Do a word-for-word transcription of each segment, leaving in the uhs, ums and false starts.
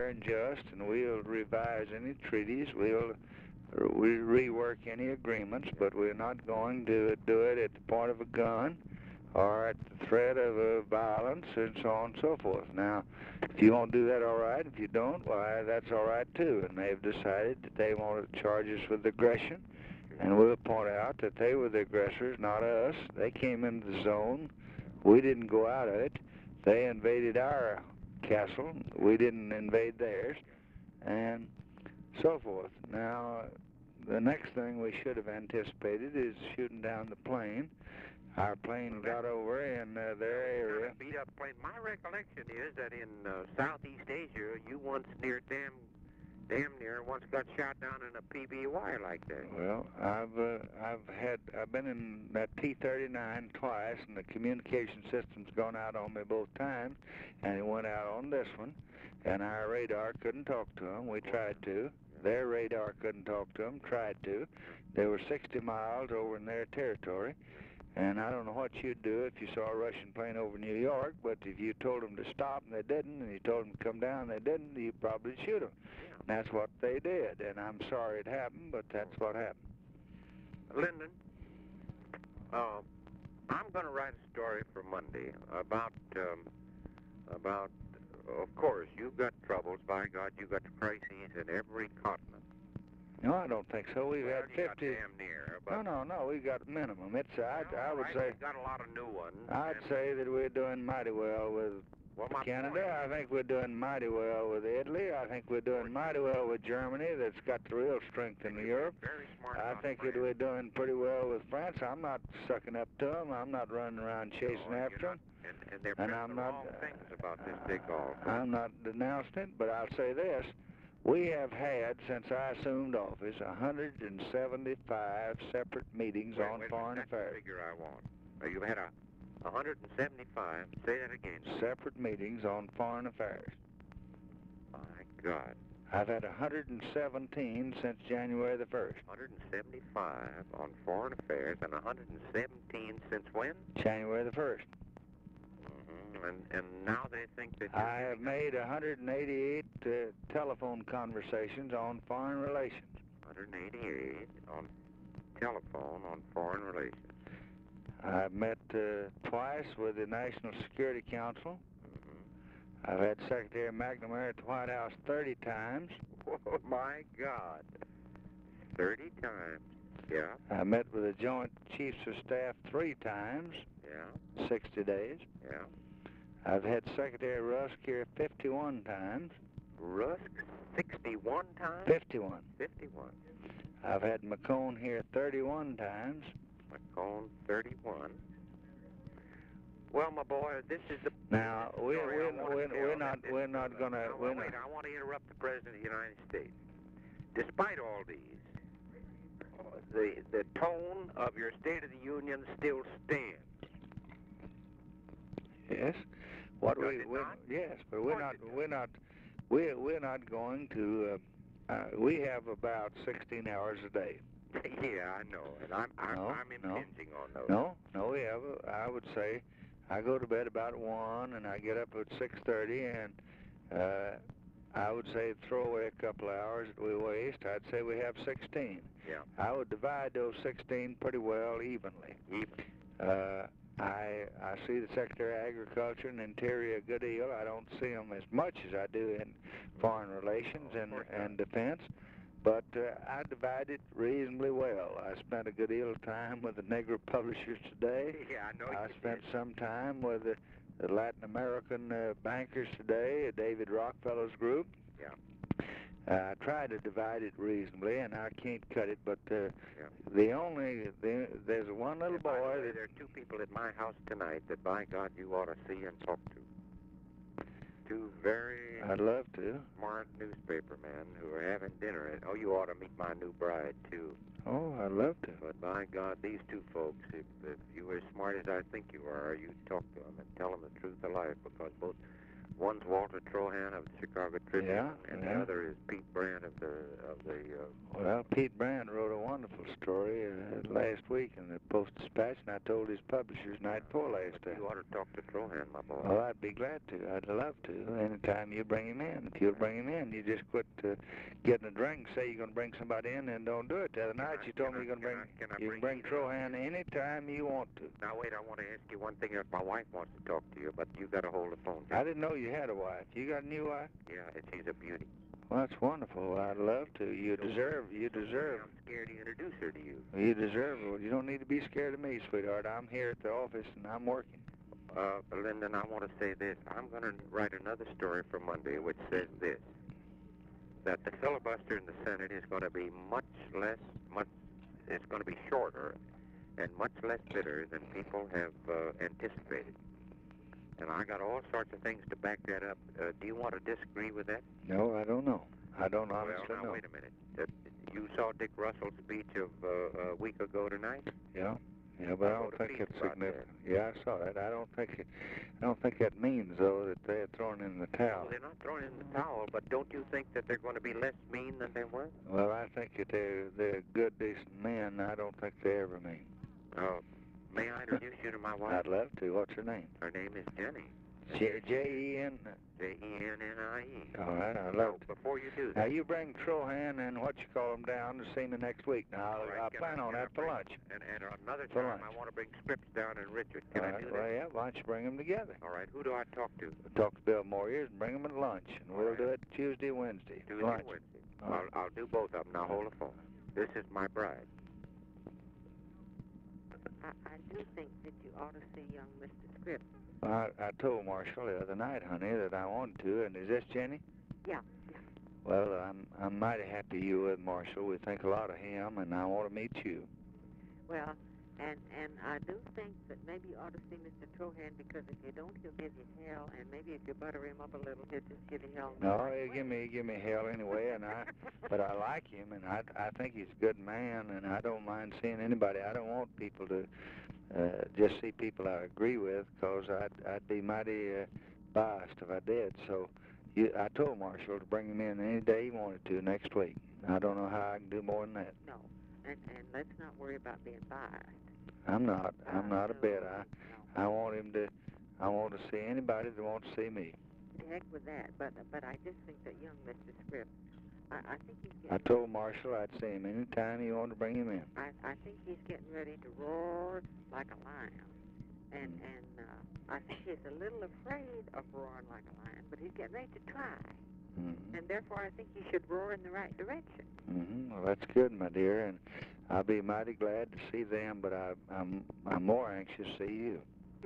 fair and just, and we'll revise any treaties. We'll we rework any agreements, but we're not going to do it at the point of a gun or at the threat of uh, violence and so on and so forth. Now, if you want to do that, all right. If you don't, well, that's all right too. And they've decided that they want to charge us with aggression, and we'll point out that they were the aggressors, not us. They came into the zone. We didn't go out of it. They invaded our castle. We didn't invade theirs, and so forth. Now, the next thing we should have anticipated is shooting down the plane. Our plane got over in uh, their area. Beat up plane. My recollection is that in uh, Southeast Asia, you once near damn, damn near once got shot down in a P B Y like that. Well, I've uh, I've had I've been in that T thirty-nine twice, and the communication system's gone out on me both times, and it went out on this one, and our radar couldn't talk to them. We tried to. Their radar couldn't talk to them. Tried to. They were sixty miles over in their territory. And I don't know what you'd do if you saw a Russian plane over New York, but if you told them to stop and they didn't, and you told them to come down and they didn't, you'd probably shoot them. Yeah. And that's what they did, and I'm sorry it happened, but that's what happened. Lyndon, uh, I'm going to write a story for Monday about, um, about, of course, you've got troubles. By God, you've got crises in every continent. No, I don't think so. We've well, had fifty. fifty. Damn near. But No, no, no. We've got minimum. It's. I, well, I would right, say. We've got a lot of new ones. I'd say that we're doing mighty well with well, my Canada. Point. I think we're doing mighty well with Italy. I think we're doing mighty well with Germany. That's got the real strength in Europe. Very smart. I think that we're doing pretty well with France. I'm not sucking up to them. I'm not running around chasing no, after them. And, and they're and the I'm not. wrong things about this big golf. I'm not denouncing it, but I'll say this. We have had, since I assumed office, one hundred seventy-five separate meetings wait, on wait, foreign that's affairs. The figure I want. Uh, you've had a one hundred seventy-five. Say that again. Separate meetings on foreign affairs. My God. I've had one hundred seventeen since January the first. one hundred seventy-five on foreign affairs and one hundred seventeen since when? January the first. And, and now they think that... I have made one hundred eighty-eight uh, telephone conversations on foreign relations. one hundred eighty-eight on telephone on foreign relations. I've met uh, twice with the National Security Council. Mm-hmm. I've had Secretary McNamara at the White House thirty times. Oh, my God. thirty times. Yeah. I met with the Joint Chiefs of Staff three times. Yeah. sixty days. Yeah. I've had Secretary Rusk here fifty-one times. Rusk, sixty-one times? fifty-one. fifty-one. I've had McCone here thirty-one times. McCone, thirty-one. Well, my boy, this is the... Now, we, story we're, I wanna we're, tell. we're not, This we're is- not going to... No, well, wait, I want to interrupt the President of the United States. Despite all these, the, the tone of your State of the Union still stands. Yes. What Does we, it we not? yes, but we're course not it does. we're not we're we're not going to. Uh, uh, we have about sixteen hours a day. Yeah, I know, and I'm I'm, No, I'm no. impinging on those. No, no, we have. A, I would say, I go to bed about one, and I get up at six thirty, and uh, I would say throw away a couple of hours that we waste. I'd say we have sixteen. Yeah. I would divide those sixteen pretty well evenly. Even. Uh, I I see the Secretary of Agriculture and Interior a good deal. I don't see them as much as I do in foreign relations and, and defense, but uh, I divide it reasonably well. I spent a good deal of time with the Negro Publishers today. Yeah, I know I you spent did. some time with the, the Latin American uh, bankers today, David Rockefeller's group. Yeah. Uh, I try to divide it reasonably, and I can't cut it, but uh, Yeah. the only, the, there's one little And by the boy way, that... there are two people at my house tonight that, by God, you ought to see and talk to. Two very I'd love to. smart newspaper men who are having dinner. At, oh, you ought to meet my new bride, too. Oh, I'd love to. But, by God, these two folks, if, if you were as smart as I think you are, you'd talk to them and tell them the truth of life, because both One's Walter Trohan of the Chicago Tribune, Yeah, and yeah. the other is Pete Brand of the of the. Uh, Well, Pete Brand wrote a wonderful story uh, last week in the Post-Dispatch, and I told his publishers night before last but time. you ought to talk to Trohan, my boy. Well, I'd be glad to. I'd love to. Anytime you bring him in. If you'll bring him in, you just quit uh, getting a drink, say you're going to bring somebody in, and don't do it. The other night I- you told can me you're I- going to bring, can I- can I you can bring bring you in? Trohan anytime you want to. Now wait, I want to ask you one thing. If my wife wants to talk to you, but you got to hold the phone. I didn't know you had a wife. You got a new wife? Yeah, and she's a beauty. Well, that's wonderful. I'd love to. You deserve, you deserve. I'm scared to introduce her to you. You deserve it. Well, you don't need to be scared of me, sweetheart. I'm here at the office, and I'm working. Uh, Lyndon, I want to say this. I'm going to write another story for Monday, which says this: that the filibuster in the Senate is going to be much less, much. It's going to be shorter, and much less bitter than people have uh, anticipated. And I got all sorts of things to back that up. Uh, do you want to disagree with that? No, I don't know. I don't honestly well, now know. wait a minute. Uh, you saw Dick Russell's speech of uh, a week ago tonight? Yeah, yeah, but I I don't wrote a think piece it's about significant. Yeah, I saw that. I don't think it. I don't think that means though that they're thrown in the towel. Well, they're not throwing in the towel, but don't you think that they're going to be less mean than they were? Well, I think that they're they're good, decent men. I don't think they ever mean. Uh, may I introduce you to my wife? I'd love to. What's her name? Her name is Jenny. J J E N. J E N N I E. All right, I'd Now, love to. before you do Now that, you bring Trohan and what you call him down to see me next week. Now All right, I can plan I- on can I that for bring- lunch. and, and another For time lunch. I want to bring Scripps down and Richard. Can All I right, do well, that? yeah. Why don't you bring them together? All right, who do I talk to? Talk to Bill Moyers and bring them at lunch, and All we'll right. do it Tuesday, Wednesday. Tuesday, lunch. Wednesday. All right. I'll, I'll do both of them. Now hold the phone. This is my bride. I, I do think that you ought to see young Mister Scripps. I, I told Marshall the other night, honey, that I wanted to. And is this Jenny? Yeah, yeah. Well, I'm I'm mighty happy you with Marshall. We think a lot of him, and I want to meet you. Well, and and I do think that maybe you ought to see Mister Trohan, because if you don't, he'll give you hell, and maybe if you butter him up a little, he'll just give you hell. No, right he away. give me give me hell anyway, and I, but I like him, and I I think he's a good man, and I don't mind seeing anybody. I don't want people to uh, just see people I agree with, because I'd I'd be mighty uh, biased if I did. So, you, I told Marshall to bring him in any day he wanted to next week. I don't know how I can do more than that. No, and and let's not worry about being biased. I'm not. I'm Uh, not a no, bit. I no. I want him to. I want to see anybody that wants to see me. The heck with that. But but I just think that young Mister Scripps, I, I think he's I getting. told Marshall I'd see him anytime he wanted to bring him in. I I think he's getting ready to roar like a lion, and Mm. and uh, I think he's a little afraid of roaring like a lion, but he's getting ready to try, Mm-hmm. and therefore I think he should roar in the right direction. Mm-hmm. Well, that's good, my dear, and I'll be mighty glad to see them. But I, I'm I'm more anxious to see you.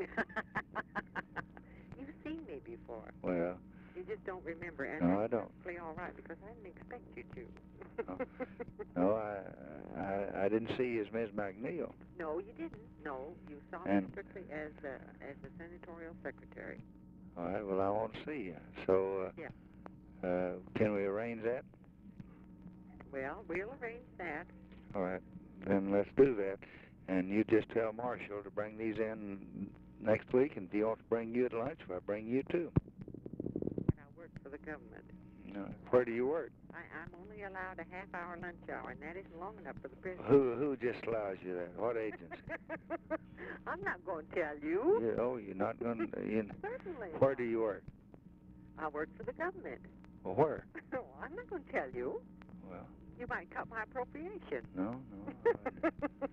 You've seen me before. Well, You just don't remember, and No, I that's don't. perfectly all right, because I didn't expect you to. No. no, I, I I didn't see you as Miz McNeil. No, you didn't. No, you saw me And- strictly as the as the senatorial secretary. All right. Well, I want to see you. So, uh, Yeah. uh, can we arrange that? Well, we'll arrange that. All right. Then let's do that. And you just tell Marshall to bring these in next week, and if he wants to bring you at lunch, well, bring you too. And I work for the government. Uh, where do you work? I, I'm only allowed a half-hour lunch hour, and that isn't long enough for the prisoner. Who who just allows you that? What agency? I'm not going to tell you. You, oh, you're not going to. You, Certainly. where do you work? I work for the government. Well, where? Well, I'm not going to tell you. Well, You might cut my appropriation. no, no. I-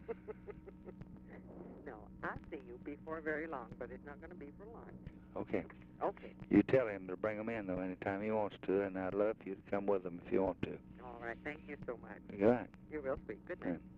No, I'll see you before very long, but it's not going to be for lunch. Okay. Okay. You tell him to bring them in, though, anytime he wants to, and I'd love for you to come with him if you want to. All right. Thank you so much. Good night. You're real sweet. Good night. Yeah.